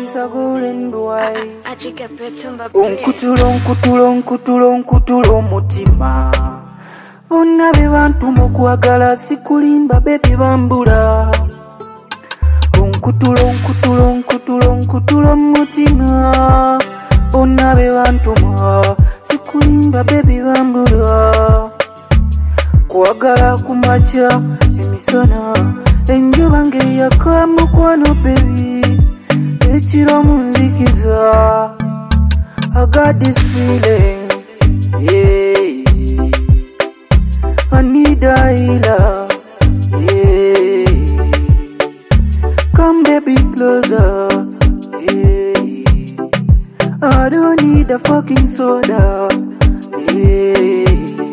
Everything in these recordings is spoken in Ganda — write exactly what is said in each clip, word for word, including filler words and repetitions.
is a golden boy. Unkutulo, unkutulo, unkutulo, unkutulo mutima. Bonna be bantu mukwagala sikulimba baby bambula. Unkutulo, unkutulo, unkutulo, unkutulo mutima. Bonna be bantu mwa sikulimba baby bambula. Kwagala kumacha emisana enjuba ngeyaka mukwano baby ekiro munzikiza. I got this feeling, yeah, I need a healer, yeah, come baby closer, yeah, I don't need a fucking soda, yeah,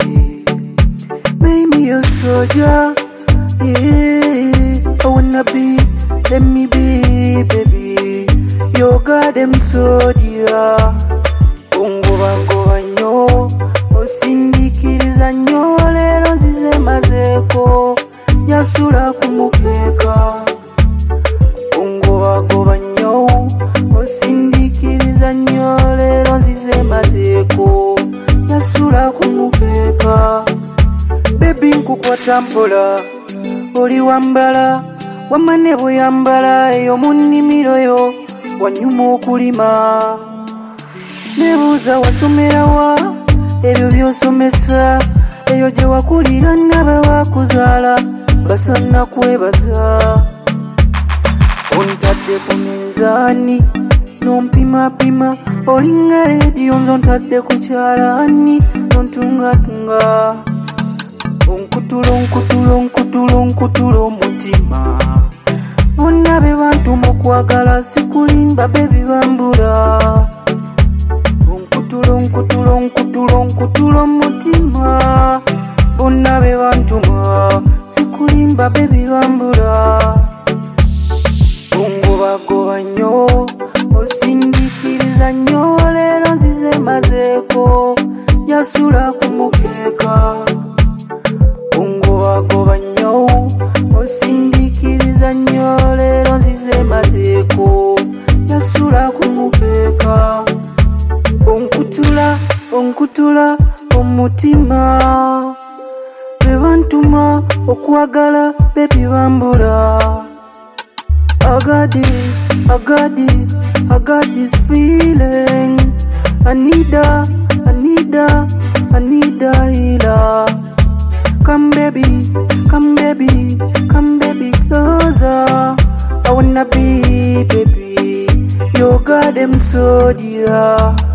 make me a soldier, yeah, I wanna be, let me be, baby, your goddamn soldier. Ungoba ngoba nyo, osindikiriza nyo, lero nzize mazeko, nyasula kumukeka. Ungoba ngoba nyo, osindikiriza nyo, lero nzize mazeko, nyasula kumukeka. Baby nkukwata mpola, oli wambala, wamane buyambala, eyo munimiro yo, wanyuma okulima. Nebuuza wasomera wa, ebyo byosomesa, eyo gye wakulira nabe bakuzaala, basana kwebaza. Ontadde ku minzaani, nompimapima, olinga rediyo nzo ntadde ku kyalaani, nontungatunga. Onkutulo, onkutulo, onkutulo, onkutulo mutima. Bonna be bantu mukwagala sikulimba baby bambula. Onkutulo, onkutulo, onkutulo, onkutulo mutima. Bonna be bantu mwa sikulimba baby bambula. Ungobagoba nnyo, osindikiriza nnyo, lero nzize mazeko, nyasula kumukeka. Ungobagoba nnyo, osindikiriza nnyo, lero nzize mazeko, nyasula kumukeka. Onkutula, onkutula omutima, be bantuma okwagala baby bambula. I got this, I got this, I got this feeling. I need a, I need a, I need a healer. Come baby, come baby, come baby closer. I wanna be, baby, your goddamn soldier.